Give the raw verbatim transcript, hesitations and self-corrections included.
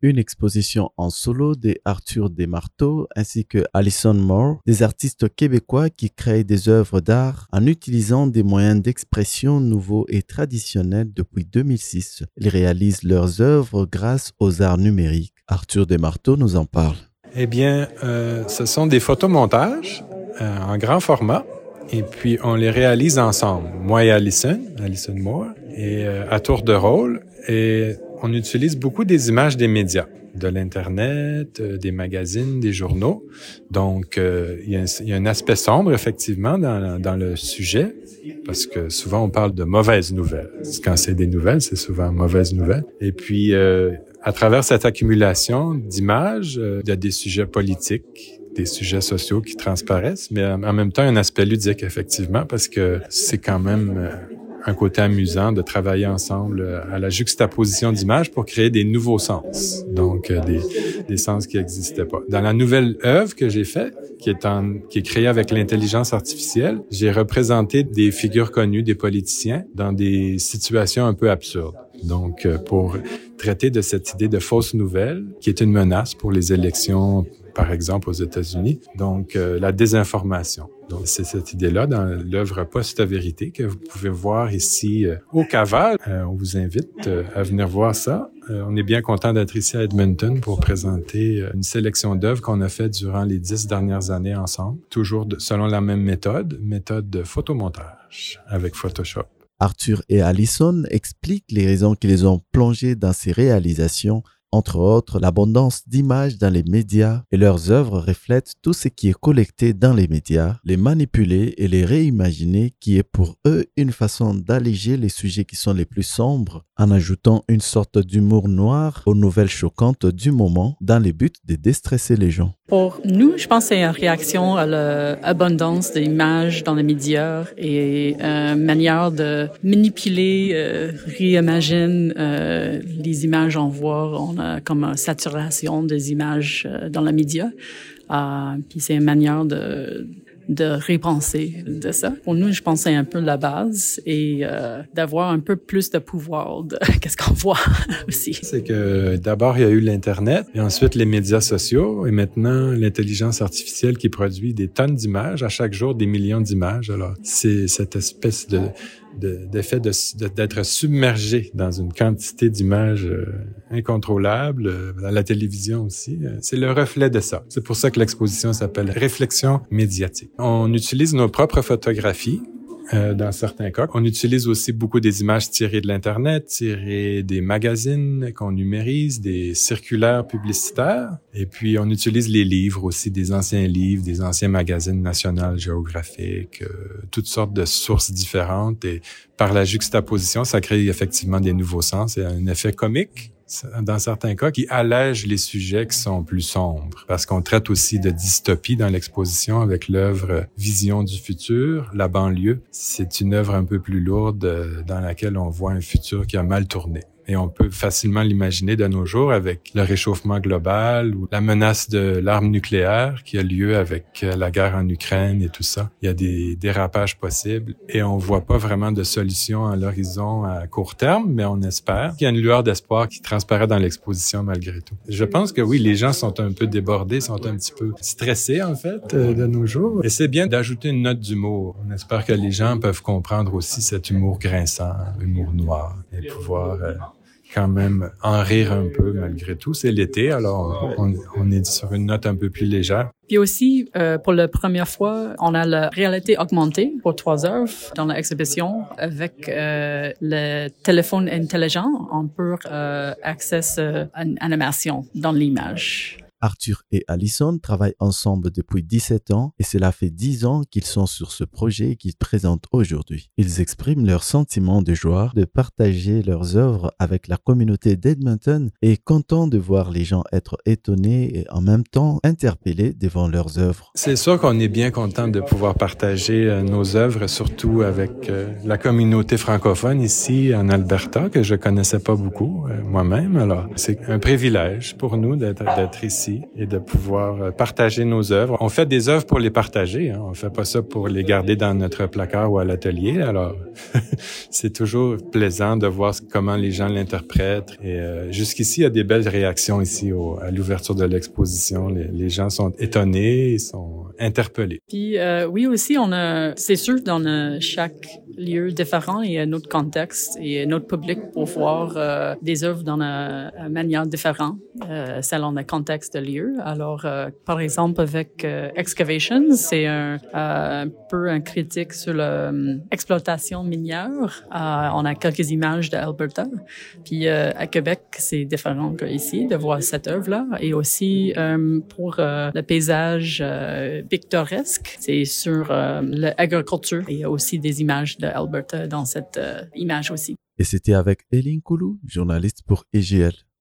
une exposition en solo de Arthur Desmarteaux ainsi que Alison Moore, des artistes québécois qui créent des œuvres d'art en utilisant des moyens d'expression nouveaux et traditionnels depuis deux mille six. Ils réalisent leurs œuvres grâce aux arts numériques. Arthur Desmarteaux nous en parle. Eh bien, euh, ce sont des photomontages euh, en grand format. Et puis, on les réalise ensemble, moi et Alison, Alison Moore, et euh, à tour de rôle. Et on utilise beaucoup des images des médias, de l'Internet, euh, des magazines, des journaux. Donc, euh, il y a un, il y a un aspect sombre, effectivement, dans, dans le sujet, parce que souvent, on parle de mauvaises nouvelles. Quand c'est des nouvelles, c'est souvent mauvaises nouvelles. Et puis, euh, à travers cette accumulation d'images, euh, il y a des sujets politiques, des sujets sociaux qui transparaissent, mais en même temps, un aspect ludique, effectivement, parce que c'est quand même un côté amusant de travailler ensemble à la juxtaposition d'images pour créer des nouveaux sens, donc des, des sens qui n'existaient pas. Dans la nouvelle œuvre que j'ai faite, qui est, en, qui est créée avec l'intelligence artificielle, j'ai représenté des figures connues, des politiciens, dans des situations un peu absurdes. Donc, pour traiter de cette idée de fausse nouvelle, qui est une menace pour les élections, par exemple, aux États-Unis. Donc, euh, la désinformation. Donc, c'est cette idée-là dans l'œuvre Post-Vérité que vous pouvez voir ici euh, au Caval. Euh, on vous invite euh, à venir voir ça. Euh, on est bien content d'être ici à Edmonton pour présenter euh, une sélection d'œuvres qu'on a fait durant les dix dernières années ensemble, toujours de, selon la même méthode, méthode de photomontage avec Photoshop. Arthur et Alison expliquent les raisons qui les ont plongés dans ces réalisations. Entre autres, l'abondance d'images dans les médias et leurs œuvres reflètent tout ce qui est collecté dans les médias, les manipuler et les réimaginer qui est pour eux une façon d'alléger les sujets qui sont les plus sombres en ajoutant une sorte d'humour noir aux nouvelles choquantes du moment dans le but de déstresser les gens. Pour nous, je pense que c'est une réaction à l'abondance d'images dans les médias et une manière de manipuler, euh, réimaginer euh, les images qu'on voit. On a comme une saturation des images euh, dans les médias. Euh, puis c'est une manière de de repenser de ça. Pour nous, je pense que c'est un peu la base et euh, d'avoir un peu plus de pouvoir de qu'est-ce qu'on voit aussi. C'est que d'abord, il y a eu l'Internet et ensuite les médias sociaux et maintenant l'intelligence artificielle qui produit des tonnes d'images, à chaque jour des millions d'images. Alors, c'est cette espèce de De, d'effet de, de, d'être submergé dans une quantité d'images euh, incontrôlables, euh, à la télévision aussi. Euh, c'est le reflet de ça. C'est pour ça que l'exposition s'appelle « Réflexion médiatique ». On utilise nos propres photographies euh, dans certains cas. On utilise aussi beaucoup des images tirées de l'Internet, tirées des magazines qu'on numérise, des circulaires publicitaires. Et puis, on utilise les livres aussi, des anciens livres, des anciens magazines nationaux géographiques, euh, toutes sortes de sources différentes. Et par la juxtaposition, ça crée effectivement des nouveaux sens et un effet comique, dans certains cas, qui allège les sujets qui sont plus sombres. Parce qu'on traite aussi de dystopie dans l'exposition avec l'œuvre Vision du futur, la banlieue. C'est une œuvre un peu plus lourde dans laquelle on voit un futur qui a mal tourné. Et on peut facilement l'imaginer de nos jours avec le réchauffement global ou la menace de l'arme nucléaire qui a lieu avec la guerre en Ukraine et tout ça. Il y a des dérapages possibles et on voit pas vraiment de solution à l'horizon à court terme, mais on espère qu'il y a une lueur d'espoir qui transparaît dans l'exposition malgré tout. Je pense que oui, les gens sont un peu débordés, sont un petit peu stressés en fait euh, de nos jours. Et c'est bien d'ajouter une note d'humour. On espère que les gens peuvent comprendre aussi cet humour grinçant, humour noir et pouvoir euh, quand même en rire un peu malgré tout. C'est l'été, alors on, on est sur une note un peu plus légère. Puis aussi, euh, pour la première fois, on a la réalité augmentée pour trois œuvres dans l'exhibition avec euh, le téléphone intelligent. On peut euh, accéder à une animation dans l'image. Arthur et Alison travaillent ensemble depuis dix-sept ans et cela fait dix ans qu'ils sont sur ce projet qu'ils présentent aujourd'hui. Ils expriment leur sentiment de joie de partager leurs œuvres avec la communauté d'Edmonton et contents de voir les gens être étonnés et en même temps interpellés devant leurs œuvres. C'est sûr qu'on est bien content de pouvoir partager euh, nos œuvres, surtout avec euh, la communauté francophone ici en Alberta, que je connaissais pas beaucoup euh, moi-même. Alors, c'est un privilège pour nous d'être, d'être ici aussi et de pouvoir partager nos œuvres. On fait des œuvres pour les partager, hein. On fait pas ça pour les garder dans notre placard ou à l'atelier. Alors, c'est toujours plaisant de voir comment les gens l'interprètent. Et euh, jusqu'ici, il y a des belles réactions ici au, à l'ouverture de l'exposition. Les, les gens sont étonnés, ils sont interpellés. Puis euh, oui aussi, on a, c'est sûr, dans euh, chaque lieu différent, il y a notre contexte et notre public pour voir euh, des œuvres dans une, une manière différente, euh, selon le contexte de lieu. Alors, euh, par exemple, avec euh, Excavations, c'est un, euh, un peu un critique sur l'exploitation minière. Euh, on a quelques images d'Alberta. Puis euh, à Québec, c'est différent qu'ici de voir cette œuvre-là. Et aussi euh, pour euh, le paysage euh, pittoresque, c'est sur euh, l'agriculture. Il y a aussi des images d'Alberta dans cette euh, image aussi. Et c'était avec Eileen Koulou, journaliste pour E G L.